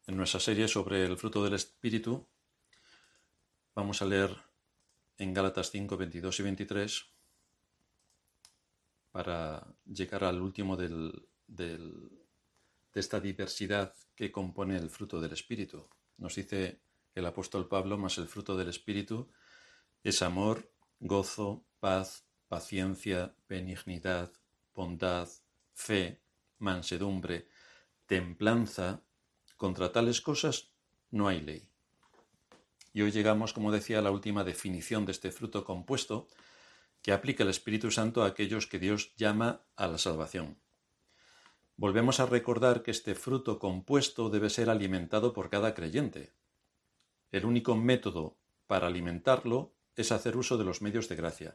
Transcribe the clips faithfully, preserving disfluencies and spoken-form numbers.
En nuestra serie sobre el fruto del Espíritu vamos a leer en Gálatas cinco, veintidós y veintitrés para llegar al último del, del, de esta diversidad que compone el fruto del Espíritu. Nos dice el apóstol Pablo: mas el fruto del Espíritu es amor, gozo, paz, paciencia, benignidad, bondad, fe, mansedumbre, templanza. Contra tales cosas no hay ley. Y hoy llegamos, como decía, a la última definición de este fruto compuesto que aplica el Espíritu Santo a aquellos que Dios llama a la salvación. Volvemos a recordar que este fruto compuesto debe ser alimentado por cada creyente. El único método para alimentarlo es hacer uso de los medios de gracia.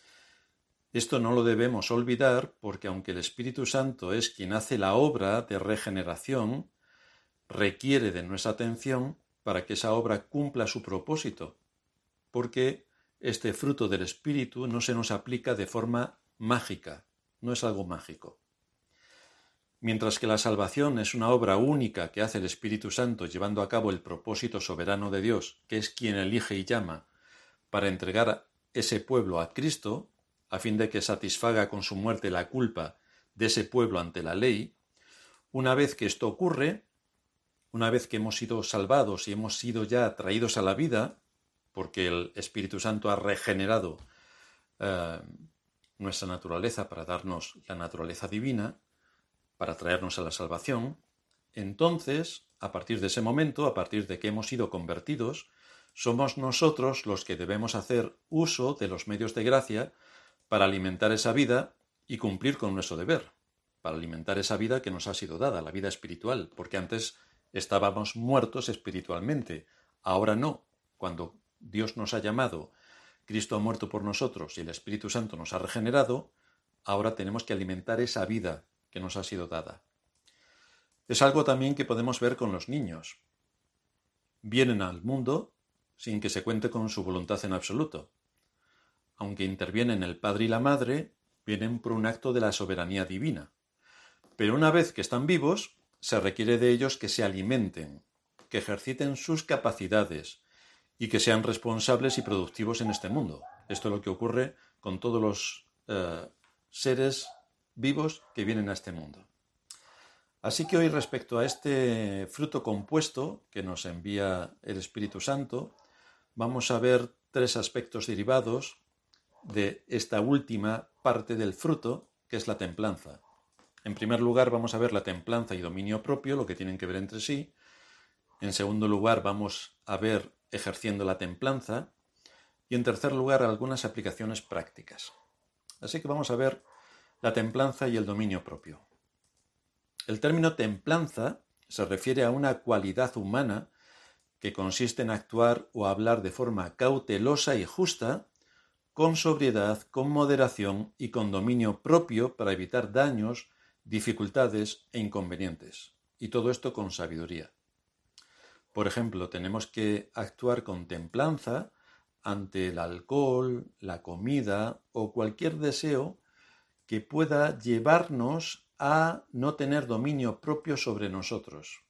Esto no lo debemos olvidar porque aunque el Espíritu Santo es quien hace la obra de regeneración, requiere de nuestra atención para que esa obra cumpla su propósito, porque este fruto del Espíritu no se nos aplica de forma mágica, no es algo mágico. Mientras que la salvación es una obra única que hace el Espíritu Santo llevando a cabo el propósito soberano de Dios, que es quien elige y llama para entregar ese pueblo a Cristo, a fin de que satisfaga con su muerte la culpa de ese pueblo ante la ley, una vez que esto ocurre, una vez que hemos sido salvados y hemos sido ya traídos a la vida, porque el Espíritu Santo ha regenerado eh, nuestra naturaleza para darnos la naturaleza divina, para traernos a la salvación, entonces, a partir de ese momento, a partir de que hemos sido convertidos, somos nosotros los que debemos hacer uso de los medios de gracia para alimentar esa vida y cumplir con nuestro deber, para alimentar esa vida que nos ha sido dada, la vida espiritual, porque antes estábamos muertos espiritualmente, ahora no. Cuando Dios nos ha llamado, Cristo ha muerto por nosotros y el Espíritu Santo nos ha regenerado, ahora tenemos que alimentar esa vida que nos ha sido dada. Es algo también que podemos ver con los niños. Vienen al mundo sin que se cuente con su voluntad en absoluto. Aunque intervienen el padre y la madre, vienen por un acto de la soberanía divina. Pero una vez que están vivos, se requiere de ellos que se alimenten, que ejerciten sus capacidades y que sean responsables y productivos en este mundo. Esto es lo que ocurre con todos los eh, seres vivos que vienen a este mundo. Así que hoy, respecto a este fruto compuesto que nos envía el Espíritu Santo, vamos a ver tres aspectos derivados de esta última parte del fruto, que es la templanza. En primer lugar, vamos a ver la templanza y dominio propio, lo que tienen que ver entre sí. En segundo lugar, vamos a ver ejerciendo la templanza. Y en tercer lugar, algunas aplicaciones prácticas. Así que vamos a ver la templanza y el dominio propio. El término templanza se refiere a una cualidad humana que consiste en actuar o hablar de forma cautelosa y justa, con sobriedad, con moderación y con dominio propio para evitar daños, dificultades e inconvenientes. Y todo esto con sabiduría. Por ejemplo, tenemos que actuar con templanza ante el alcohol, la comida o cualquier deseo que pueda llevarnos a no tener dominio propio sobre nosotros.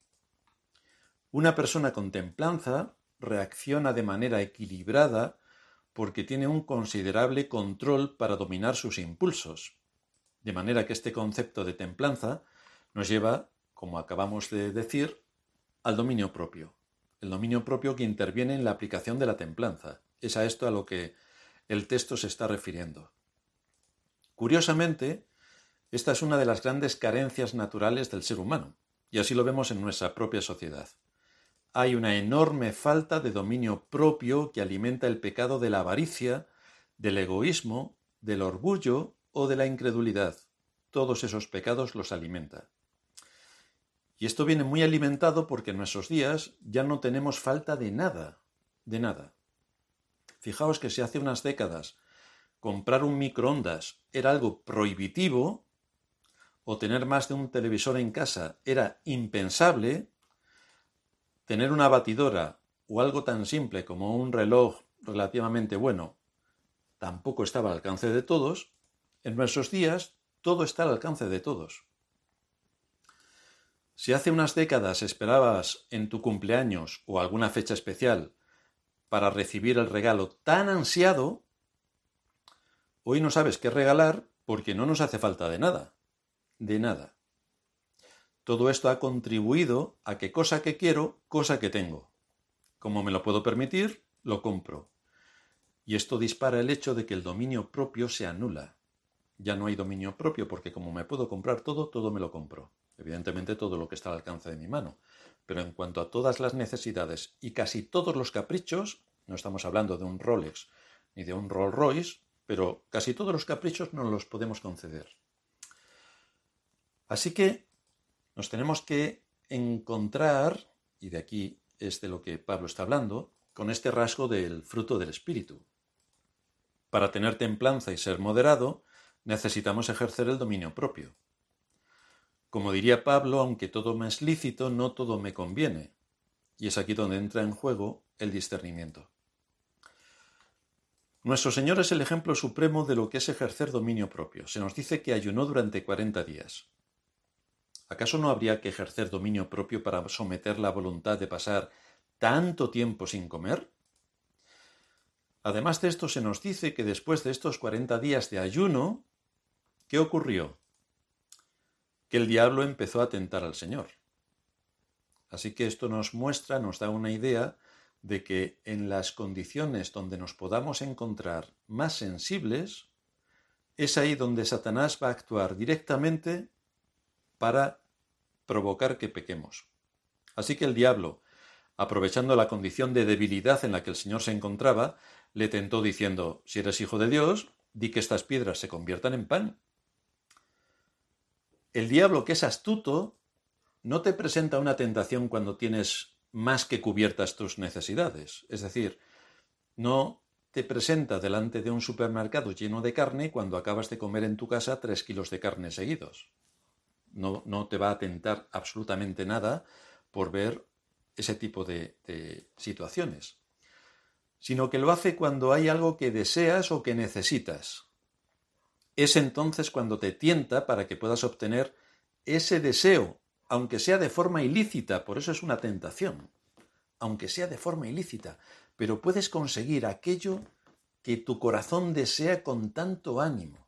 Una persona con templanza reacciona de manera equilibrada porque tiene un considerable control para dominar sus impulsos. De manera que este concepto de templanza nos lleva, como acabamos de decir, al dominio propio. El dominio propio que interviene en la aplicación de la templanza. Es a esto a lo que el texto se está refiriendo. Curiosamente, esta es una de las grandes carencias naturales del ser humano, y así lo vemos en nuestra propia sociedad. Hay una enorme falta de dominio propio que alimenta el pecado de la avaricia, del egoísmo, del orgullo o de la incredulidad. Todos esos pecados los alimenta. Y esto viene muy alimentado porque en nuestros días ya no tenemos falta de nada, de nada. Fijaos que si hace unas décadas comprar un microondas era algo prohibitivo, o tener más de un televisor en casa era impensable, tener una batidora o algo tan simple como un reloj relativamente bueno tampoco estaba al alcance de todos. En nuestros días todo está al alcance de todos. Si hace unas décadas esperabas en tu cumpleaños o alguna fecha especial para recibir el regalo tan ansiado, hoy no sabes qué regalar porque no nos hace falta de nada, de nada. Todo esto ha contribuido a que cosa que quiero, cosa que tengo. Como me lo puedo permitir, lo compro. Y esto dispara el hecho de que el dominio propio se anula. Ya no hay dominio propio porque como me puedo comprar todo, todo me lo compro. Evidentemente todo lo que está al alcance de mi mano. Pero en cuanto a todas las necesidades y casi todos los caprichos, no estamos hablando de un Rolex ni de un Rolls Royce, pero casi todos los caprichos no los podemos conceder. Así que nos tenemos que encontrar, y de aquí es de lo que Pablo está hablando, con este rasgo del fruto del Espíritu. Para tener templanza y ser moderado, necesitamos ejercer el dominio propio. Como diría Pablo, aunque todo me es lícito, no todo me conviene. Y es aquí donde entra en juego el discernimiento. Nuestro Señor es el ejemplo supremo de lo que es ejercer dominio propio. Se nos dice que ayunó durante cuarenta días. ¿Acaso no habría que ejercer dominio propio para someter la voluntad de pasar tanto tiempo sin comer? Además de esto, se nos dice que después de estos cuarenta días de ayuno, ¿qué ocurrió? Que el diablo empezó a tentar al Señor. Así que esto nos muestra, nos da una idea de que en las condiciones donde nos podamos encontrar más sensibles, es ahí donde Satanás va a actuar directamente para provocar que pequemos. Así que el diablo, aprovechando la condición de debilidad en la que el Señor se encontraba, le tentó diciendo, si eres hijo de Dios, di que estas piedras se conviertan en pan. El diablo, que es astuto, no te presenta una tentación cuando tienes más que cubiertas tus necesidades. Es decir, no te presenta delante de un supermercado lleno de carne cuando acabas de comer en tu casa tres kilos de carne seguidos. No, no te va a tentar absolutamente nada por ver ese tipo de, de situaciones, sino que lo hace cuando hay algo que deseas o que necesitas. Es entonces cuando te tienta para que puedas obtener ese deseo, aunque sea de forma ilícita, por eso es una tentación, aunque sea de forma ilícita, pero puedes conseguir aquello que tu corazón desea con tanto ánimo.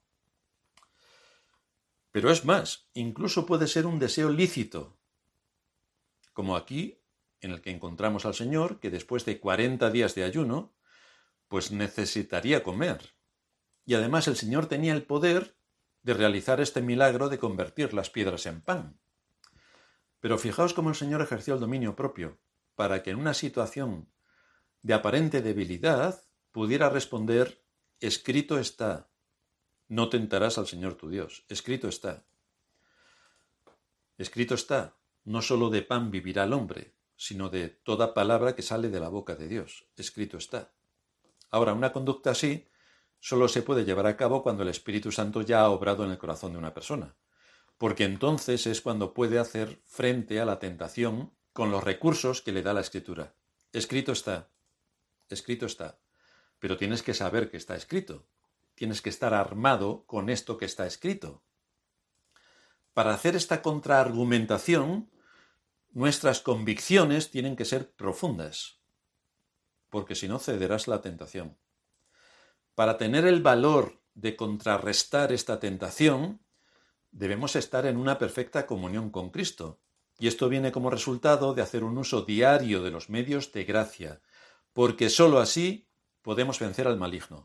Pero es más, incluso puede ser un deseo lícito, como aquí, en el que encontramos al Señor, que después de cuarenta días de ayuno, pues necesitaría comer. Y además el Señor tenía el poder de realizar este milagro de convertir las piedras en pan. Pero fijaos cómo el Señor ejerció el dominio propio, para que en una situación de aparente debilidad pudiera responder, escrito está, no tentarás al Señor tu Dios. Escrito está. Escrito está, no solo de pan vivirá el hombre, sino de toda palabra que sale de la boca de Dios. Escrito está. Ahora, una conducta así solo se puede llevar a cabo cuando el Espíritu Santo ya ha obrado en el corazón de una persona, porque entonces es cuando puede hacer frente a la tentación con los recursos que le da la Escritura. Escrito está, escrito está, pero tienes que saber que está escrito, tienes que estar armado con esto que está escrito. Para hacer esta contraargumentación, nuestras convicciones tienen que ser profundas, porque si no cederás la tentación. Para tener el valor de contrarrestar esta tentación, debemos estar en una perfecta comunión con Cristo. Y esto viene como resultado de hacer un uso diario de los medios de gracia, porque sólo así podemos vencer al maligno.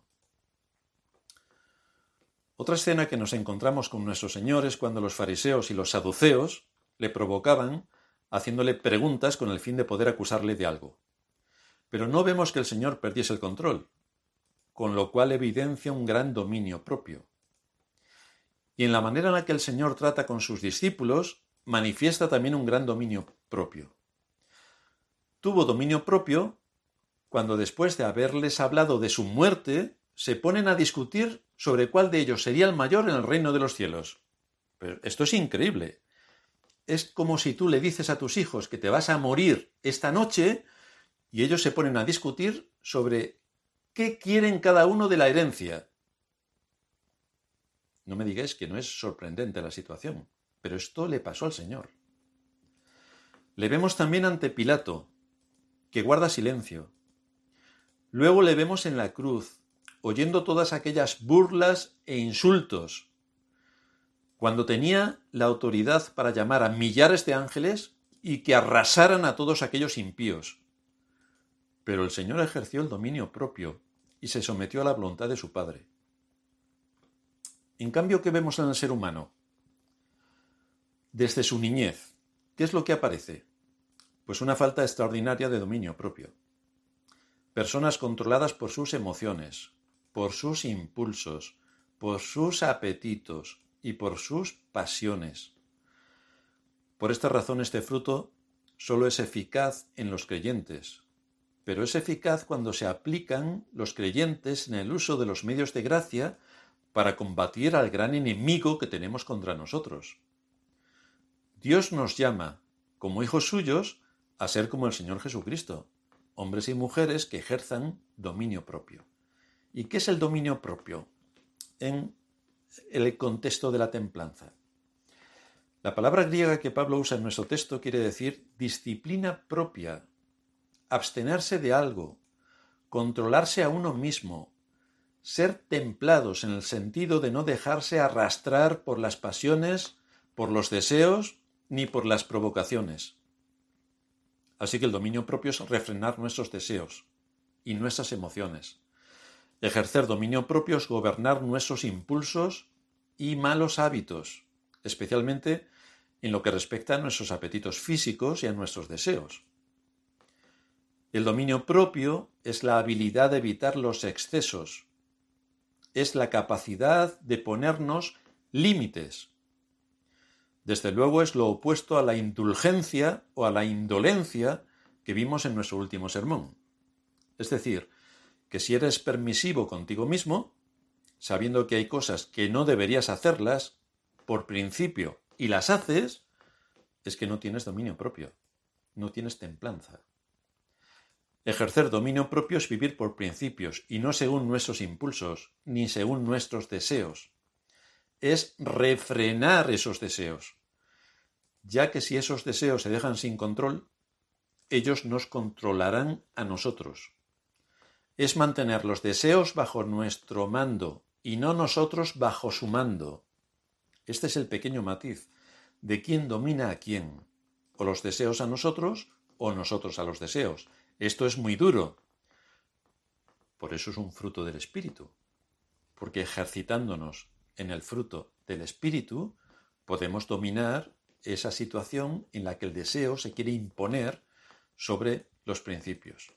Otra escena que nos encontramos con nuestro Señor es cuando los fariseos y los saduceos le provocaban haciéndole preguntas con el fin de poder acusarle de algo. Pero no vemos que el Señor perdiese el control, con lo cual evidencia un gran dominio propio. Y en la manera en la que el Señor trata con sus discípulos, manifiesta también un gran dominio propio. Tuvo dominio propio cuando después de haberles hablado de su muerte, se ponen a discutir sobre cuál de ellos sería el mayor en el reino de los cielos. Pero esto es increíble. Es como si tú le dices a tus hijos que te vas a morir esta noche y ellos se ponen a discutir sobre qué quieren cada uno de la herencia. No me digáis que no es sorprendente la situación, pero esto le pasó al Señor. Le vemos también ante Pilato, que guarda silencio. Luego le vemos en la cruz, oyendo todas aquellas burlas e insultos, cuando tenía la autoridad para llamar a millares de ángeles y que arrasaran a todos aquellos impíos. Pero el Señor ejerció el dominio propio y se sometió a la voluntad de su Padre. En cambio, ¿qué vemos en el ser humano? Desde su niñez, ¿qué es lo que aparece? Pues una falta extraordinaria de dominio propio. Personas controladas por sus emociones, por sus impulsos, por sus apetitos y por sus pasiones. Por esta razón este fruto solo es eficaz en los creyentes, pero es eficaz cuando se aplican los creyentes en el uso de los medios de gracia para combatir al gran enemigo que tenemos contra nosotros. Dios nos llama, como hijos suyos, a ser como el Señor Jesucristo, hombres y mujeres que ejerzan dominio propio. ¿Y qué es el dominio propio en el contexto de la templanza? La palabra griega que Pablo usa en nuestro texto quiere decir disciplina propia, abstenerse de algo, controlarse a uno mismo, ser templados en el sentido de no dejarse arrastrar por las pasiones, por los deseos ni por las provocaciones. Así que el dominio propio es refrenar nuestros deseos y nuestras emociones. Ejercer dominio propio es gobernar nuestros impulsos y malos hábitos, especialmente en lo que respecta a nuestros apetitos físicos y a nuestros deseos. El dominio propio es la habilidad de evitar los excesos, es la capacidad de ponernos límites. Desde luego es lo opuesto a la indulgencia o a la indolencia que vimos en nuestro último sermón. Es decir, que si eres permisivo contigo mismo, sabiendo que hay cosas que no deberías hacerlas por principio y las haces, es que no tienes dominio propio, no tienes templanza. Ejercer dominio propio es vivir por principios y no según nuestros impulsos ni según nuestros deseos. Es refrenar esos deseos, ya que si esos deseos se dejan sin control, ellos nos controlarán a nosotros. Es mantener los deseos bajo nuestro mando y no nosotros bajo su mando. Este es el pequeño matiz de quién domina a quién, o los deseos a nosotros o nosotros a los deseos. Esto es muy duro. Por eso es un fruto del Espíritu, porque ejercitándonos en el fruto del Espíritu podemos dominar esa situación en la que el deseo se quiere imponer sobre los principios.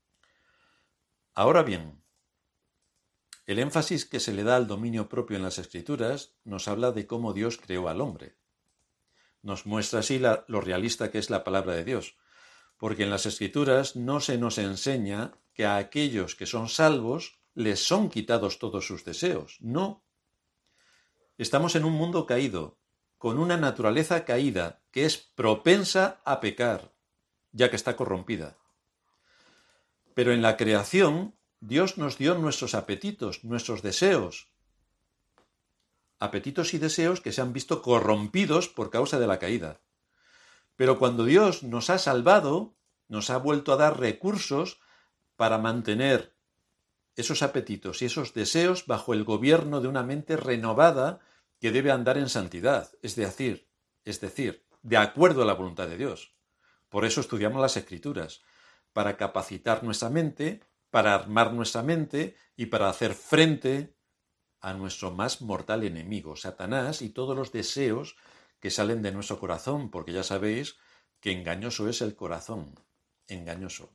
Ahora bien, el énfasis que se le da al dominio propio en las Escrituras nos habla de cómo Dios creó al hombre. Nos muestra así la, lo realista que es la palabra de Dios, porque en las Escrituras no se nos enseña que a aquellos que son salvos les son quitados todos sus deseos. No. Estamos en un mundo caído, con una naturaleza caída que es propensa a pecar, ya que está corrompida. Pero en la creación, Dios nos dio nuestros apetitos, nuestros deseos. Apetitos y deseos que se han visto corrompidos por causa de la caída. Pero cuando Dios nos ha salvado, nos ha vuelto a dar recursos para mantener esos apetitos y esos deseos bajo el gobierno de una mente renovada que debe andar en santidad, es decir, es decir, de acuerdo a la voluntad de Dios. Por eso estudiamos las Escrituras, para capacitar nuestra mente, para armar nuestra mente y para hacer frente a nuestro más mortal enemigo, Satanás, y todos los deseos que salen de nuestro corazón, porque ya sabéis que engañoso es el corazón, engañoso.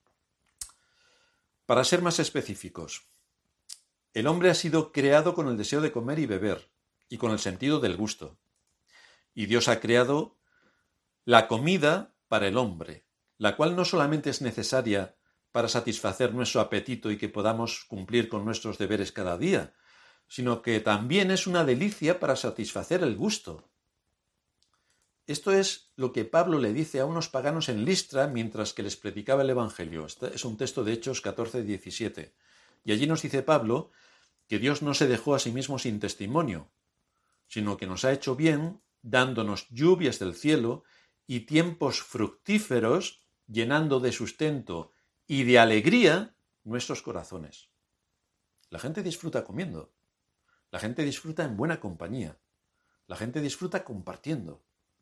Para ser más específicos, el hombre ha sido creado con el deseo de comer y beber, y con el sentido del gusto. Y Dios ha creado la comida para el hombre, la cual no solamente es necesaria para satisfacer nuestro apetito y que podamos cumplir con nuestros deberes cada día, sino que también es una delicia para satisfacer el gusto. Esto es lo que Pablo le dice a unos paganos en Listra mientras que les predicaba el Evangelio. Este es un texto de Hechos catorce diecisiete. Y allí nos dice Pablo que Dios no se dejó a sí mismo sin testimonio, sino que nos ha hecho bien dándonos lluvias del cielo y tiempos fructíferos, llenando de sustento y de alegría nuestros corazones. La gente disfruta comiendo, la gente disfruta en buena compañía, la gente disfruta compartiendo.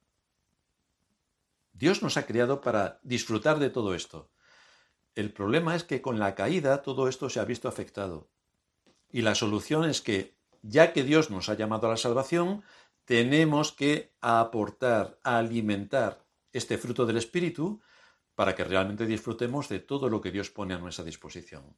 Dios nos ha creado para disfrutar de todo esto. El problema es que con la caída todo esto se ha visto afectado. Y la solución es que, ya que Dios nos ha llamado a la salvación, tenemos que aportar, alimentar este fruto del Espíritu para que realmente disfrutemos de todo lo que Dios pone a nuestra disposición.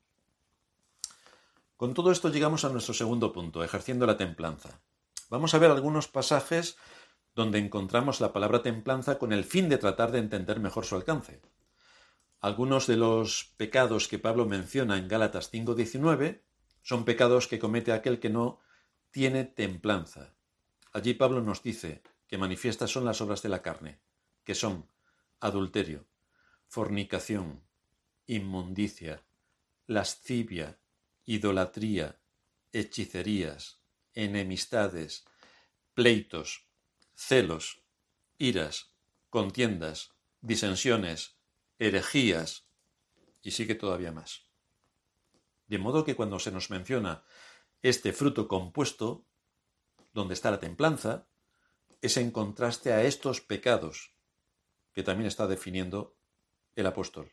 Con todo esto llegamos a nuestro segundo punto, ejerciendo la templanza. Vamos a ver algunos pasajes donde encontramos la palabra templanza con el fin de tratar de entender mejor su alcance. Algunos de los pecados que Pablo menciona en Gálatas cinco diecinueve son pecados que comete aquel que no tiene templanza. Allí Pablo nos dice que manifiestas son las obras de la carne, que son adulterio, fornicación, inmundicia, lascivia, idolatría, hechicerías, enemistades, pleitos, celos, iras, contiendas, disensiones, herejías, y sigue todavía más. De modo que cuando se nos menciona este fruto compuesto, donde está la templanza, es en contraste a estos pecados que también está definiendo el apóstol.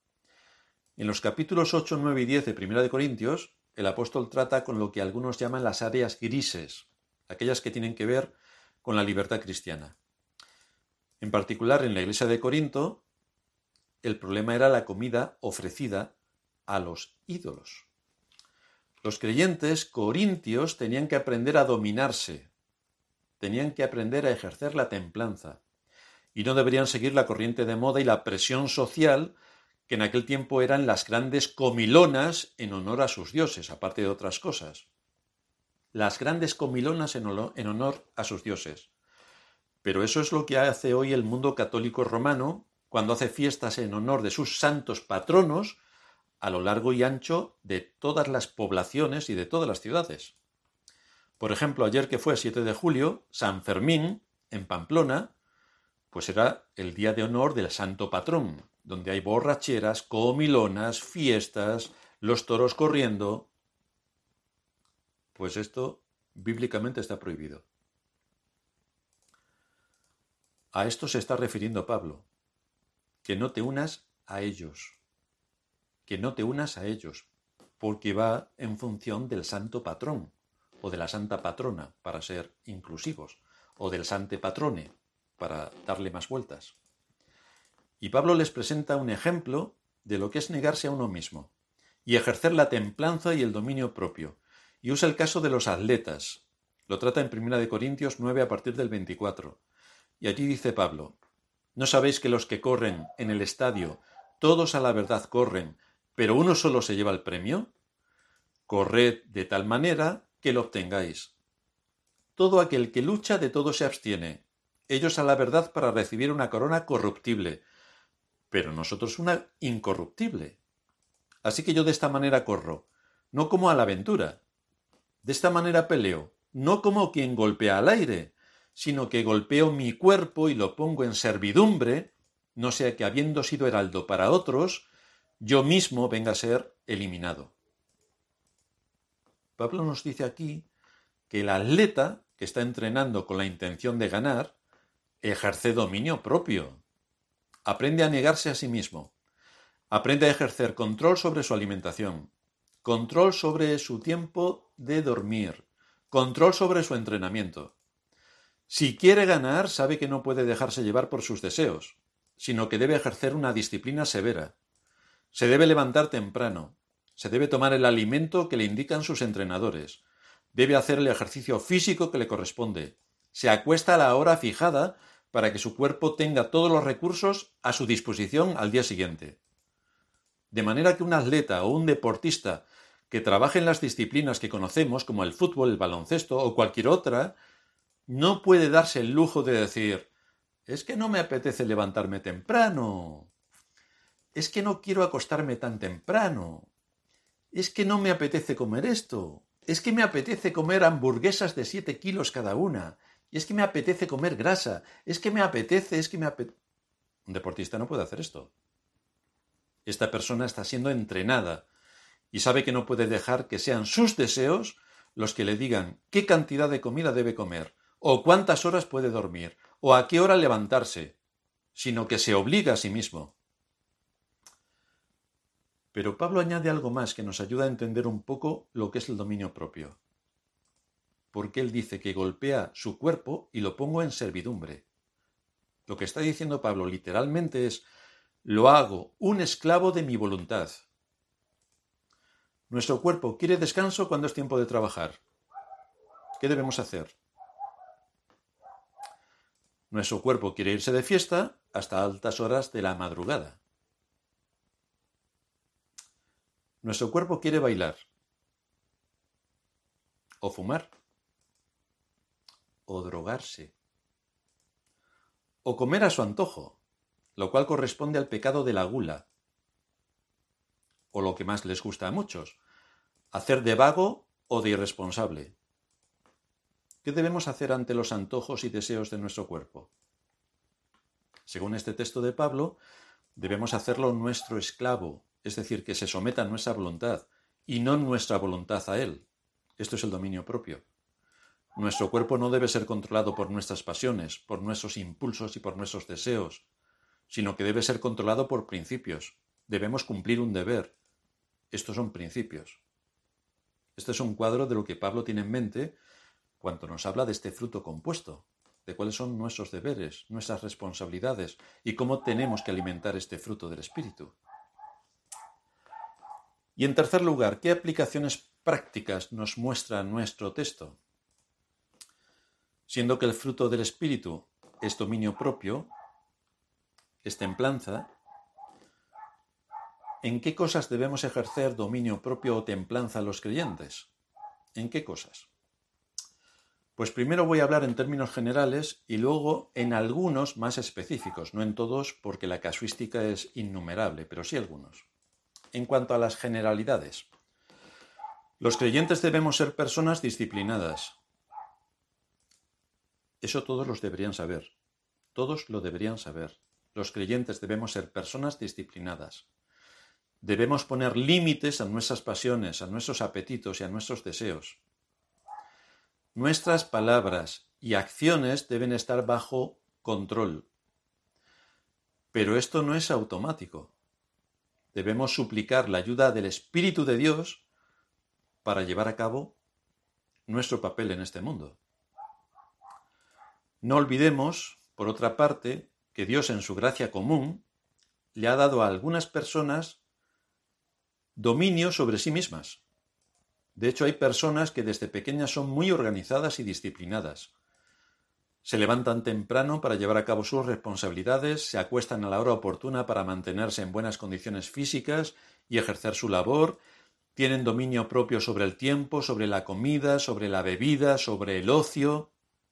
En los capítulos ocho, nueve y diez de Primera de Corintios, el apóstol trata con lo que algunos llaman las áreas grises, aquellas que tienen que ver con la libertad cristiana. En particular, en la iglesia de Corinto, el problema era la comida ofrecida a los ídolos. Los creyentes corintios tenían que aprender a dominarse, tenían que aprender a ejercer la templanza, y no deberían seguir la corriente de moda y la presión social que en aquel tiempo eran las grandes comilonas en honor a sus dioses, aparte de otras cosas. Las grandes comilonas en honor a sus dioses. Pero eso es lo que hace hoy el mundo católico romano cuando hace fiestas en honor de sus santos patronos a lo largo y ancho de todas las poblaciones y de todas las ciudades. Por ejemplo, ayer que fue siete de julio, San Fermín, en Pamplona, pues era el día de honor del santo patrón, donde hay borracheras, comilonas, fiestas, los toros corriendo. Pues esto bíblicamente está prohibido. A esto se está refiriendo Pablo, que no te unas a ellos, que no te unas a ellos, porque va en función del santo patrón, o de la santa patrona, para ser inclusivos, o del sante patrone, para darle más vueltas. Y Pablo les presenta un ejemplo de lo que es negarse a uno mismo, y ejercer la templanza y el dominio propio, y usa el caso de los atletas. Lo trata en Primera de Corintios nueve a partir del veinticuatro. Y allí dice Pablo: ¿no sabéis que los que corren en el estadio, todos a la verdad corren, pero uno solo se lleva el premio? Corred de tal manera que lo obtengáis. Todo aquel que lucha de todo se abstiene, ellos a la verdad para recibir una corona corruptible, pero nosotros una incorruptible. Así que yo de esta manera corro, no como a la aventura. De esta manera peleo, no como quien golpea al aire, sino que golpeo mi cuerpo y lo pongo en servidumbre, no sea que habiendo sido heraldo para otros, yo mismo venga a ser eliminado. Pablo nos dice aquí que el atleta que está entrenando con la intención de ganar ejerce dominio propio, aprende a negarse a sí mismo, aprende a ejercer control sobre su alimentación, control sobre su tiempo de dormir, control sobre su entrenamiento. Si quiere ganar, sabe que no puede dejarse llevar por sus deseos, sino que debe ejercer una disciplina severa. Se debe levantar temprano, se debe tomar el alimento que le indican sus entrenadores, debe hacer el ejercicio físico que le corresponde, se acuesta a la hora fijada para que su cuerpo tenga todos los recursos a su disposición al día siguiente. De manera que un atleta o un deportista que trabaje en las disciplinas que conocemos, como el fútbol, el baloncesto o cualquier otra, no puede darse el lujo de decir: es que no me apetece levantarme temprano, es que no quiero acostarme tan temprano, es que no me apetece comer esto, es que me apetece comer hamburguesas de siete kilos cada una, y es que me apetece comer grasa, es que me apetece, es que me apetece... Un deportista no puede hacer esto. Esta persona está siendo entrenada y sabe que no puede dejar que sean sus deseos los que le digan qué cantidad de comida debe comer, o cuántas horas puede dormir, o a qué hora levantarse, sino que se obliga a sí mismo. Pero Pablo añade algo más que nos ayuda a entender un poco lo que es el dominio propio. Porque él dice que golpea su cuerpo y lo pongo en servidumbre. Lo que está diciendo Pablo literalmente es: lo hago un esclavo de mi voluntad. Nuestro cuerpo quiere descanso cuando es tiempo de trabajar. ¿Qué debemos hacer? Nuestro cuerpo quiere irse de fiesta hasta altas horas de la madrugada. Nuestro cuerpo quiere bailar, o fumar, o drogarse, o comer a su antojo, lo cual corresponde al pecado de la gula, o lo que más les gusta a muchos, hacer de vago o de irresponsable. ¿Qué debemos hacer ante los antojos y deseos de nuestro cuerpo? Según este texto de Pablo, debemos hacerlo nuestro esclavo, es decir, que se someta a nuestra voluntad y no nuestra voluntad a él. Esto es el dominio propio. Nuestro cuerpo no debe ser controlado por nuestras pasiones, por nuestros impulsos y por nuestros deseos, sino que debe ser controlado por principios. Debemos cumplir un deber. Estos son principios. Este es un cuadro de lo que Pablo tiene en mente cuando nos habla de este fruto compuesto, de cuáles son nuestros deberes, nuestras responsabilidades y cómo tenemos que alimentar este fruto del Espíritu. Y en tercer lugar, ¿qué aplicaciones prácticas nos muestra nuestro texto? Siendo que el fruto del Espíritu es dominio propio, es templanza, ¿en qué cosas debemos ejercer dominio propio o templanza los creyentes? ¿En qué cosas? Pues primero voy a hablar en términos generales y luego en algunos más específicos, no en todos porque la casuística es innumerable, pero sí algunos. En cuanto a las generalidades, los creyentes debemos ser personas disciplinadas. Eso todos los deberían saber. Todos lo deberían saber. Los creyentes debemos ser personas disciplinadas. Debemos poner límites a nuestras pasiones, a nuestros apetitos y a nuestros deseos. Nuestras palabras y acciones deben estar bajo control. Pero esto no es automático. Debemos suplicar la ayuda del Espíritu de Dios para llevar a cabo nuestro papel en este mundo. No olvidemos, por otra parte, que Dios en su gracia común le ha dado a algunas personas dominio sobre sí mismas. De hecho, hay personas que desde pequeñas son muy organizadas y disciplinadas. Se levantan temprano para llevar a cabo sus responsabilidades, se acuestan a la hora oportuna para mantenerse en buenas condiciones físicas y ejercer su labor, tienen dominio propio sobre el tiempo, sobre la comida, sobre la bebida, sobre el ocio.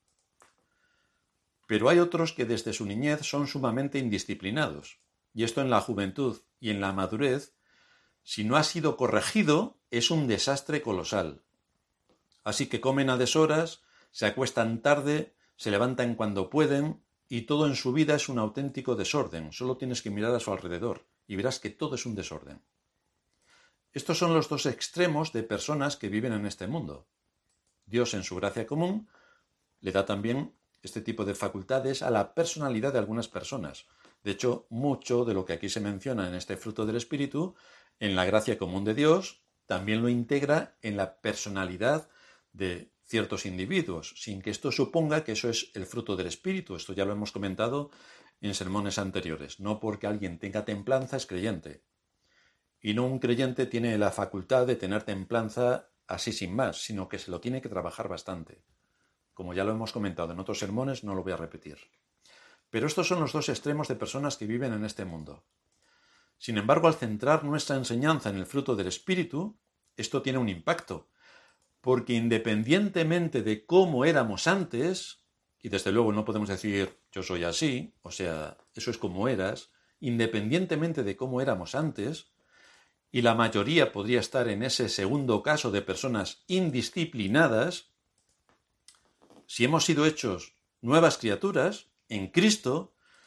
Pero hay otros que desde su niñez son sumamente indisciplinados, y esto en la juventud y en la madurez, si no ha sido corregido, es un desastre colosal. Así que comen a deshoras, se acuestan tarde, se levantan cuando pueden, y todo en su vida es un auténtico desorden. Solo tienes que mirar a su alrededor y verás que todo es un desorden. Estos son los dos extremos de personas que viven en este mundo. Dios, en su gracia común, le da también este tipo de facultades a la personalidad de algunas personas. De hecho, mucho de lo que aquí se menciona en este fruto del Espíritu, en la gracia común de Dios, también lo integra en la personalidad de ciertos individuos, sin que esto suponga que eso es el fruto del Espíritu. Esto ya lo hemos comentado en sermones anteriores. No porque alguien tenga templanza es creyente. Y no un creyente tiene la facultad de tener templanza así sin más, sino que se lo tiene que trabajar bastante. Como ya lo hemos comentado en otros sermones, no lo voy a repetir. Pero estos son los dos extremos de personas que viven en este mundo. Sin embargo, al centrar nuestra enseñanza en el fruto del Espíritu, esto tiene un impacto, porque independientemente de cómo éramos antes, y desde luego no podemos decir yo soy así, o sea, eso es como eras, independientemente de cómo éramos antes, y la mayoría podría estar en ese segundo caso de personas indisciplinadas, si hemos sido hechos nuevas criaturas, en Cristo,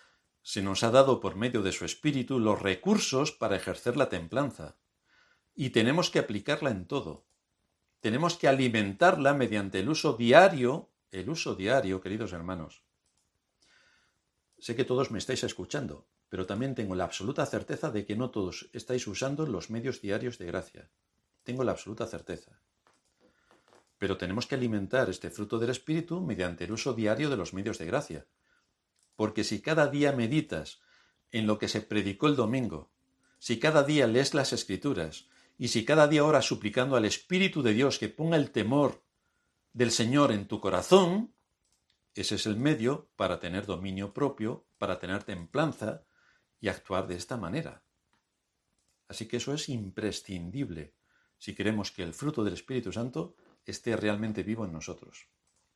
se nos ha dado por medio de su Espíritu los recursos para ejercer la templanza. Y tenemos que aplicarla en todo. Tenemos que alimentarla mediante el uso diario, el uso diario, queridos hermanos. Sé que todos me estáis escuchando, pero también tengo la absoluta certeza de que no todos estáis usando los medios diarios de gracia. Tengo la absoluta certeza. Pero tenemos que alimentar este fruto del Espíritu mediante el uso diario de los medios de gracia. Porque si cada día meditas en lo que se predicó el domingo, si cada día lees las Escrituras, y si cada día oras suplicando al Espíritu de Dios que ponga el temor del Señor en tu corazón, ese es el medio para tener dominio propio, para tener templanza y actuar de esta manera. Así que eso es imprescindible si queremos que el fruto del Espíritu Santo esté realmente vivo en nosotros.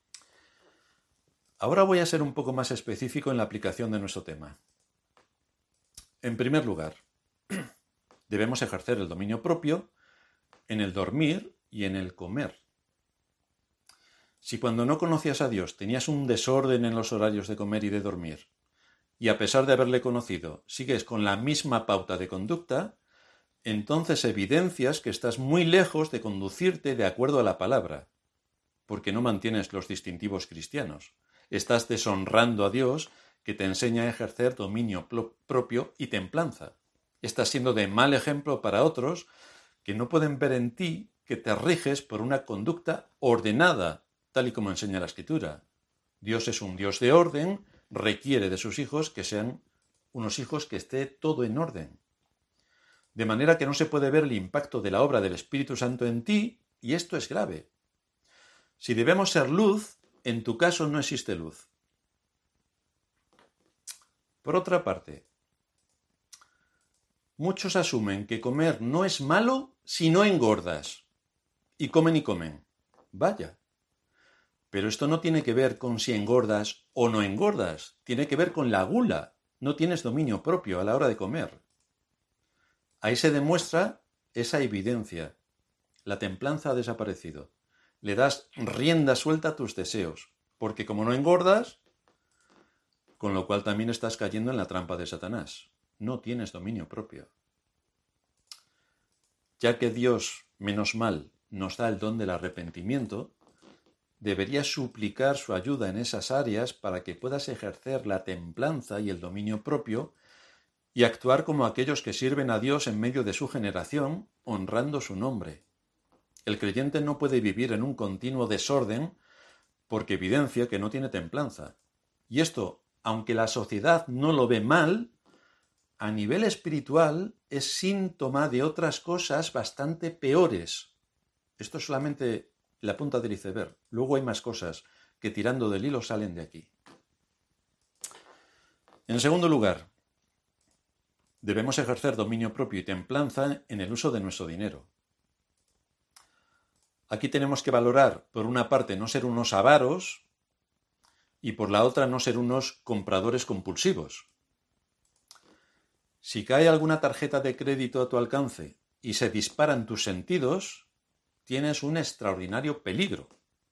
Ahora voy a ser un poco más específico en la aplicación de nuestro tema. En primer lugar, debemos ejercer el dominio propio en el dormir y en el comer. Si cuando no conocías a Dios tenías un desorden en los horarios de comer y de dormir, y a pesar de haberle conocido sigues con la misma pauta de conducta, entonces evidencias que estás muy lejos de conducirte de acuerdo a la palabra, porque no mantienes los distintivos cristianos. Estás deshonrando a Dios, que te enseña a ejercer dominio propio y templanza. Estás siendo de mal ejemplo para otros que no pueden ver en ti que te riges por una conducta ordenada, tal y como enseña la Escritura. Dios es un Dios de orden, requiere de sus hijos que sean unos hijos que esté todo en orden. De manera que no se puede ver el impacto de la obra del Espíritu Santo en ti, y esto es grave. Si debemos ser luz, en tu caso no existe luz. Por otra parte, muchos asumen que comer no es malo si no engordas. Y comen y comen. Vaya. Pero esto no tiene que ver con si engordas o no engordas. Tiene que ver con la gula. No tienes dominio propio a la hora de comer. Ahí se demuestra esa evidencia. La templanza ha desaparecido. Le das rienda suelta a tus deseos. Porque como no engordas, con lo cual también estás cayendo en la trampa de Satanás. No tienes dominio propio. Ya que Dios, menos mal, nos da el don del arrepentimiento, deberías suplicar su ayuda en esas áreas para que puedas ejercer la templanza y el dominio propio y actuar como aquellos que sirven a Dios en medio de su generación, honrando su nombre. El creyente no puede vivir en un continuo desorden porque evidencia que no tiene templanza. Y esto, aunque la sociedad no lo ve mal, a nivel espiritual es síntoma de otras cosas bastante peores. Esto es solamente la punta del iceberg. Luego hay más cosas que tirando del hilo salen de aquí. En segundo lugar, debemos ejercer dominio propio y templanza en el uso de nuestro dinero. Aquí tenemos que valorar, por una parte, no ser unos avaros y por la otra, no ser unos compradores compulsivos. Si cae alguna tarjeta de crédito a tu alcance y se disparan tus sentidos, tienes un extraordinario peligro.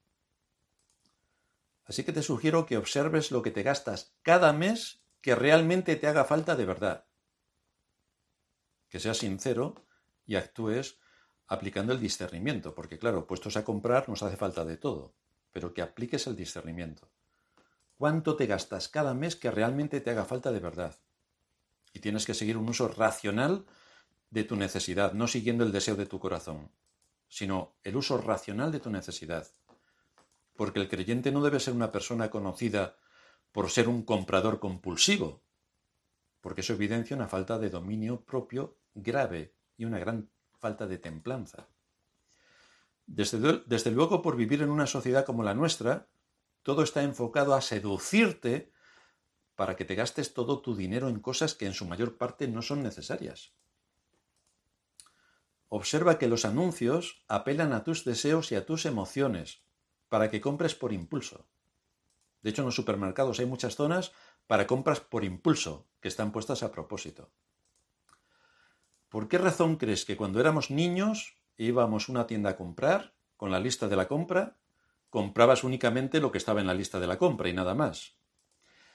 Así que te sugiero que observes lo que te gastas cada mes que realmente te haga falta de verdad. Que seas sincero y actúes aplicando el discernimiento, porque claro, puestos a comprar nos hace falta de todo, pero que apliques el discernimiento. ¿Cuánto te gastas cada mes que realmente te haga falta de verdad? Y tienes que seguir un uso racional de tu necesidad, no siguiendo el deseo de tu corazón, sino el uso racional de tu necesidad. Porque el creyente no debe ser una persona conocida por ser un comprador compulsivo, porque eso evidencia una falta de dominio propio grave y una gran falta de templanza. Desde, desde luego, por vivir en una sociedad como la nuestra, todo está enfocado a seducirte para que te gastes todo tu dinero en cosas que en su mayor parte no son necesarias. Observa que los anuncios apelan a tus deseos y a tus emociones para que compres por impulso. De hecho, en los supermercados hay muchas zonas para compras por impulso que están puestas a propósito. ¿Por qué razón crees que cuando éramos niños e íbamos a una tienda a comprar, con la lista de la compra, comprabas únicamente lo que estaba en la lista de la compra y nada más?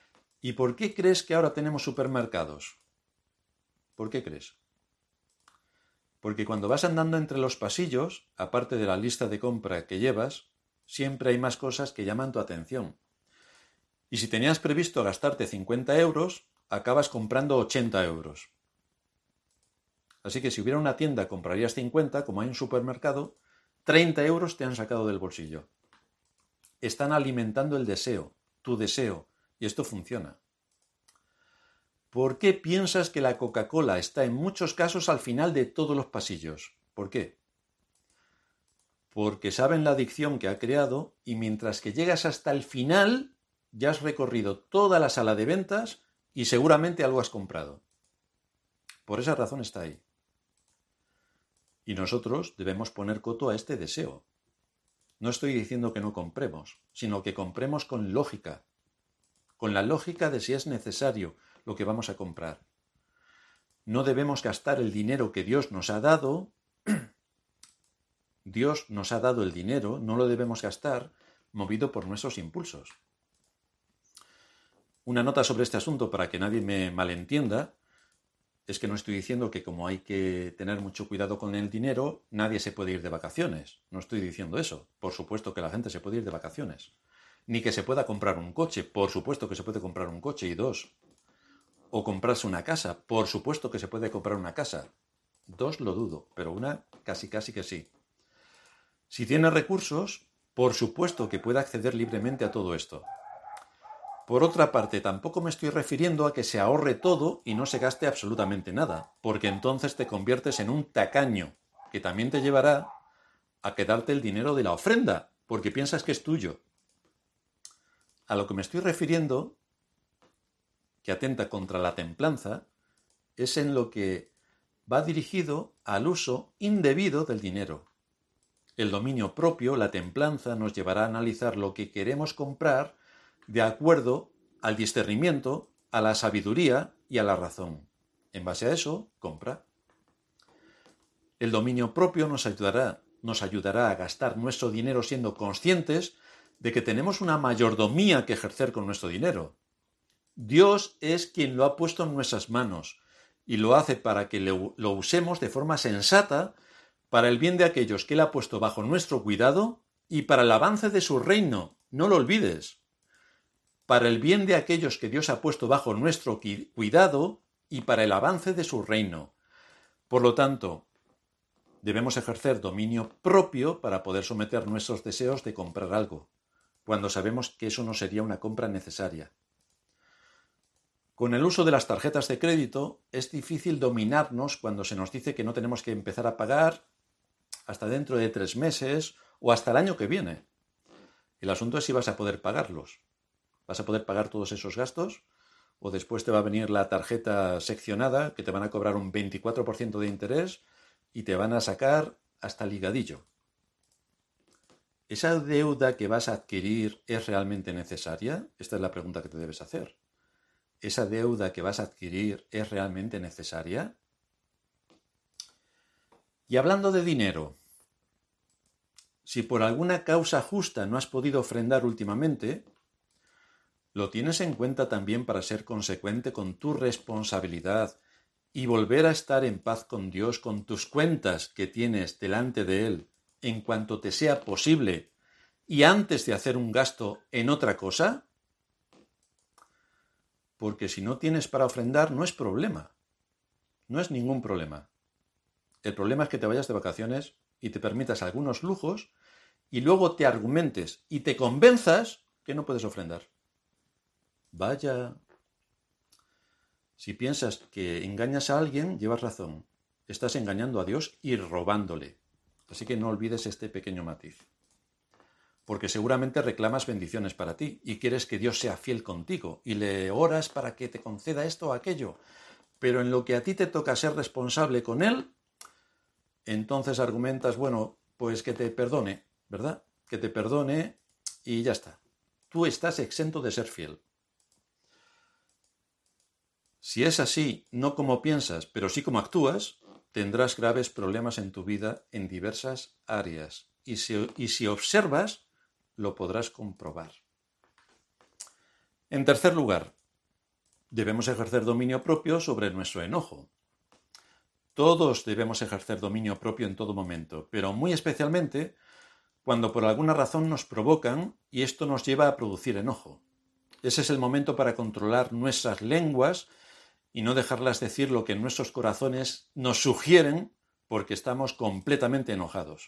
¿Y por qué crees que ahora tenemos supermercados? ¿Por qué crees? Porque cuando vas andando entre los pasillos, aparte de la lista de compra que llevas, siempre hay más cosas que llaman tu atención. Y si tenías previsto gastarte cincuenta euros, acabas comprando ochenta euros. Así que si hubiera una tienda comprarías cincuenta, como hay un supermercado, treinta euros te han sacado del bolsillo. Están alimentando el deseo, tu deseo, y esto funciona. ¿Por qué piensas que la Coca-Cola está en muchos casos al final de todos los pasillos? ¿Por qué? Porque saben la adicción que ha creado y mientras que llegas hasta el final ya has recorrido toda la sala de ventas y seguramente algo has comprado. Por esa razón está ahí. Y nosotros debemos poner coto a este deseo. No estoy diciendo que no compremos, sino que compremos con lógica, con la lógica de si es necesario lo que vamos a comprar. No debemos gastar el dinero que Dios nos ha dado. Dios nos ha dado el dinero, no lo debemos gastar movido por nuestros impulsos. Una nota sobre este asunto para que nadie me malentienda es que no estoy diciendo que como hay que tener mucho cuidado con el dinero, nadie se puede ir de vacaciones. No estoy diciendo eso. Por supuesto que la gente se puede ir de vacaciones. Ni que se pueda comprar un coche. Por supuesto que se puede comprar un coche y dos. O comprarse una casa. Por supuesto que se puede comprar una casa. Dos lo dudo, pero una casi casi que sí. Si tiene recursos, por supuesto que puede acceder libremente a todo esto. Por otra parte, tampoco me estoy refiriendo a que se ahorre todo y no se gaste absolutamente nada, porque entonces te conviertes en un tacaño, que también te llevará a quedarte el dinero de la ofrenda, porque piensas que es tuyo. A lo que me estoy refiriendo, que atenta contra la templanza, es en lo que va dirigido al uso indebido del dinero. El dominio propio, la templanza, nos llevará a analizar lo que queremos comprar de acuerdo al discernimiento, a la sabiduría y a la razón. En base a eso, compra. El dominio propio nos ayudará, nos ayudará a gastar nuestro dinero siendo conscientes de que tenemos una mayordomía que ejercer con nuestro dinero. Dios es quien lo ha puesto en nuestras manos y lo hace para que lo, lo usemos de forma sensata para el bien de aquellos que Él ha puesto bajo nuestro cuidado y para el avance de su reino. No lo olvides. Para el bien de aquellos que Dios ha puesto bajo nuestro cuidado y para el avance de su reino. Por lo tanto, debemos ejercer dominio propio para poder someter nuestros deseos de comprar algo, cuando sabemos que eso no sería una compra necesaria. Con el uso de las tarjetas de crédito es difícil dominarnos cuando se nos dice que no tenemos que empezar a pagar hasta dentro de tres meses o hasta el año que viene. El asunto es si vas a poder pagarlos. ¿Vas a poder pagar todos esos gastos? ¿O después te va a venir la tarjeta seccionada que te van a cobrar un veinticuatro por ciento de interés y te van a sacar hasta el higadillo? ¿Esa deuda que vas a adquirir es realmente necesaria? Esta es la pregunta que te debes hacer. ¿Esa deuda que vas a adquirir es realmente necesaria? Y hablando de dinero, si por alguna causa justa no has podido ofrendar últimamente, ¿lo tienes en cuenta también para ser consecuente con tu responsabilidad y volver a estar en paz con Dios con tus cuentas que tienes delante de Él en cuanto te sea posible y antes de hacer un gasto en otra cosa? Porque si no tienes para ofrendar no es problema, no es ningún problema. El problema es que te vayas de vacaciones y te permitas algunos lujos y luego te argumentes y te convenzas que no puedes ofrendar. Vaya. Si piensas que engañas a alguien, llevas razón. Estás engañando a Dios y robándole. Así que no olvides este pequeño matiz. Porque seguramente reclamas bendiciones para ti y quieres que Dios sea fiel contigo y le oras para que te conceda esto o aquello. Pero en lo que a ti te toca ser responsable con Él, entonces argumentas, bueno, pues que te perdone, ¿verdad? Que te perdone y ya está. Tú estás exento de ser fiel. Si es así, no como piensas, pero sí como actúas, tendrás graves problemas en tu vida en diversas áreas. Y si, y si observas, lo podrás comprobar. En tercer lugar, debemos ejercer dominio propio sobre nuestro enojo. Todos debemos ejercer dominio propio en todo momento, pero muy especialmente cuando por alguna razón nos provocan y esto nos lleva a producir enojo. Ese es el momento para controlar nuestras lenguas y no dejarlas decir lo que nuestros corazones nos sugieren porque estamos completamente enojados.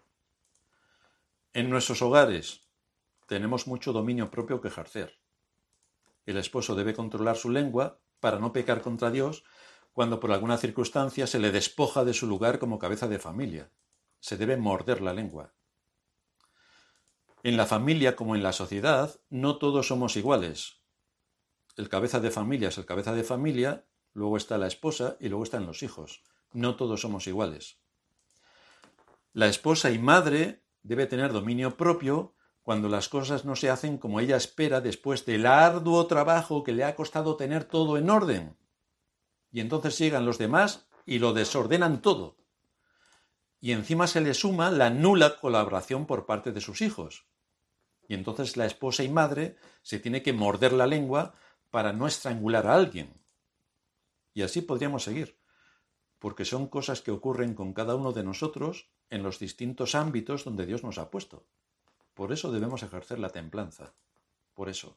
En nuestros hogares tenemos mucho dominio propio que ejercer. El esposo debe controlar su lengua para no pecar contra Dios cuando por alguna circunstancia se le despoja de su lugar como cabeza de familia. Se debe morder la lengua. En la familia como en la sociedad, no todos somos iguales. El cabeza de familia es el cabeza de familia, luego está la esposa y luego están los hijos. No todos somos iguales. La esposa y madre debe tener dominio propio cuando las cosas no se hacen como ella espera después del arduo trabajo que le ha costado tener todo en orden. Y entonces llegan los demás y lo desordenan todo. Y encima se le suma la nula colaboración por parte de sus hijos. Y entonces la esposa y madre se tiene que morder la lengua para no estrangular a alguien. Y así podríamos seguir, porque son cosas que ocurren con cada uno de nosotros en los distintos ámbitos donde Dios nos ha puesto. Por eso debemos ejercer la templanza. Por eso.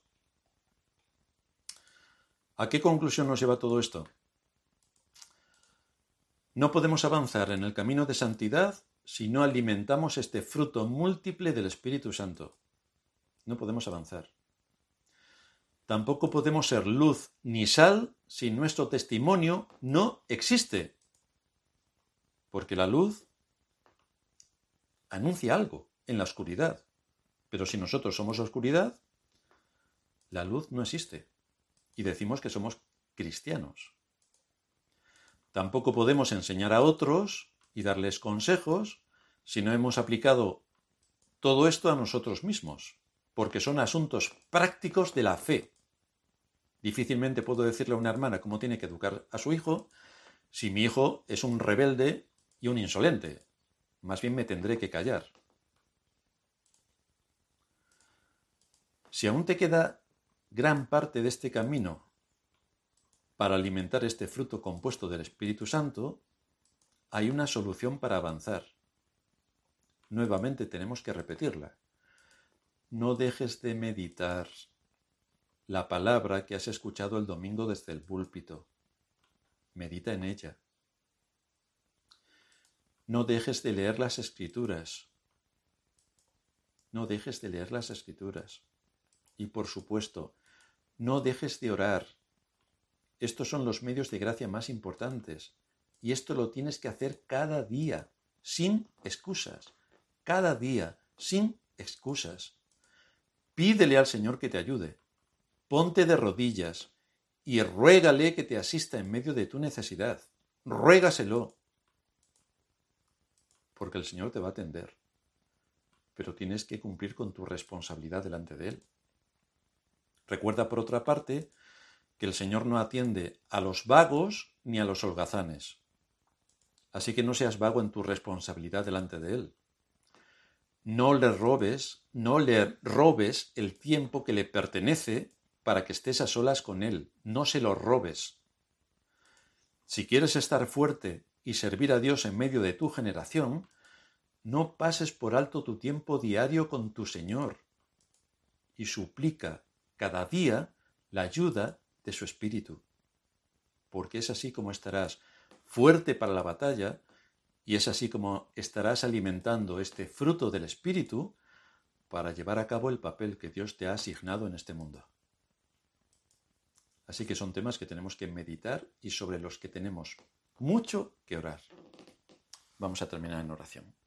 ¿A qué conclusión nos lleva todo esto? No podemos avanzar en el camino de santidad si no alimentamos este fruto múltiple del Espíritu Santo. No podemos avanzar. Tampoco podemos ser luz ni sal si nuestro testimonio no existe. Porque la luz anuncia algo en la oscuridad. Pero si nosotros somos oscuridad, la luz no existe. Y decimos que somos cristianos. Tampoco podemos enseñar a otros y darles consejos si no hemos aplicado todo esto a nosotros mismos, porque son asuntos prácticos de la fe. Difícilmente puedo decirle a una hermana cómo tiene que educar a su hijo si mi hijo es un rebelde y un insolente. Más bien me tendré que callar. Si aún te queda gran parte de este camino para alimentar este fruto compuesto del Espíritu Santo, hay una solución para avanzar. Nuevamente tenemos que repetirla. No dejes de meditar la palabra que has escuchado el domingo desde el púlpito. Medita en ella. No dejes de leer las Escrituras. No dejes de leer las Escrituras. Y por supuesto, no dejes de orar. Estos son los medios de gracia más importantes. Y esto lo tienes que hacer cada día, sin excusas. Cada día, sin excusas. Pídele al Señor que te ayude. Ponte de rodillas y ruégale que te asista en medio de tu necesidad. Ruégaselo. Porque el Señor te va a atender. Pero tienes que cumplir con tu responsabilidad delante de Él. Recuerda, por otra parte, que el Señor no atiende a los vagos ni a los holgazanes. Así que no seas vago en tu responsabilidad delante de Él. No le robes, no le robes el tiempo que le pertenece para que estés a solas con Él. No se lo robes. Si quieres estar fuerte y servir a Dios en medio de tu generación, no pases por alto tu tiempo diario con tu Señor y suplica cada día la ayuda de su Espíritu, porque es así como estarás fuerte para la batalla y es así como estarás alimentando este fruto del Espíritu para llevar a cabo el papel que Dios te ha asignado en este mundo. Así que son temas que tenemos que meditar y sobre los que tenemos mucho que orar. Vamos a terminar en oración.